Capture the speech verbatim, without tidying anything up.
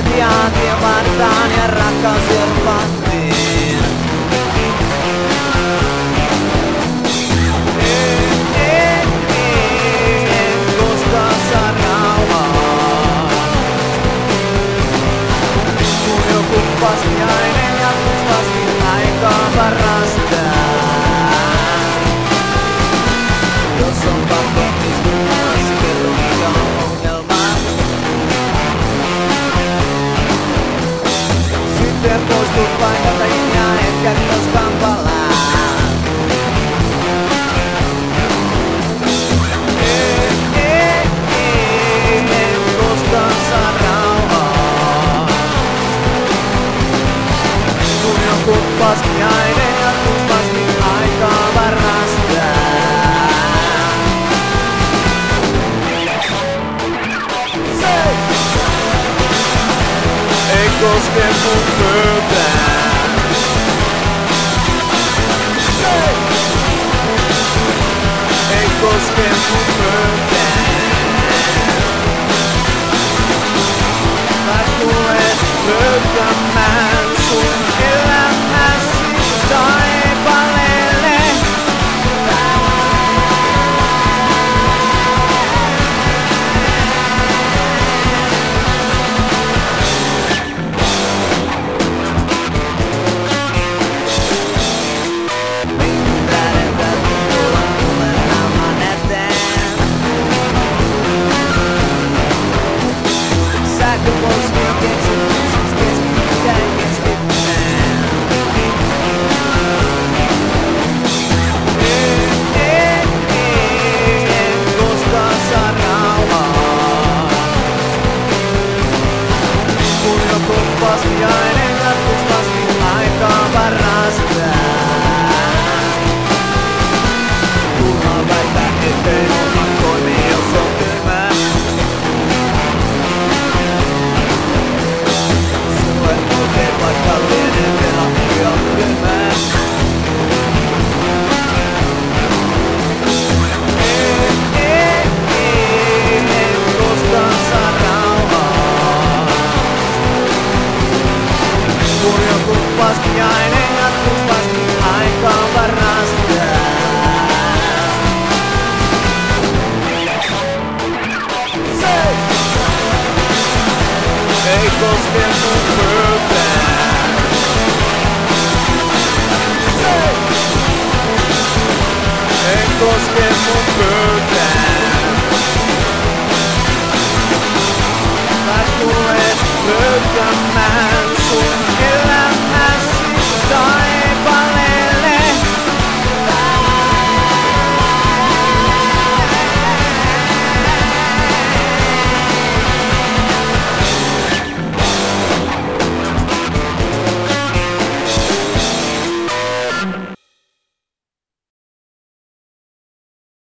vietiin vartaan ja rakkaus irvattiin. En, en, en koskaan saa rauhaa. Kun joku paskiainen ja paski aikaa varastaa. Jos on pakko istua, kerro mikä on ongelma. Sitten poistut paikalta ja etkä koskaan palaa. En, en, en, en koskaan saa rauhaa. Kun joku paskiainen ja paski aikaa varastaa. Ei koske mun pöytään. Ei koske mun pöytään. Mä tulen löytämään sun elämäsi taipaleelle. Paskiainen ja paski aikaa varastaa. Turhaa väittää, ettei oma toimi, jos on kylmää. Sulle oikein vaikka lienee terapia kylmää. En, en, en, en koskaan saa rauhaa. Kun joku paskiainen ja paski aikaa varastaa. Ei koske mun pöytään. Ei koske mun pöytään. Mä tulen löytämään.